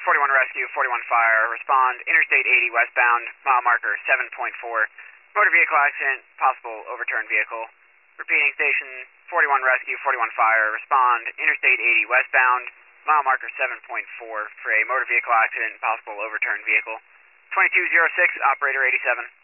41 rescue, 41 fire, respond, Interstate 80 westbound, mile marker 7.4, motor vehicle accident, possible overturned vehicle. Repeating, station 41 rescue, 41 fire, respond, Interstate 80 westbound, mile marker 7.4 for a motor vehicle accident, possible overturned vehicle. 2206, operator 87.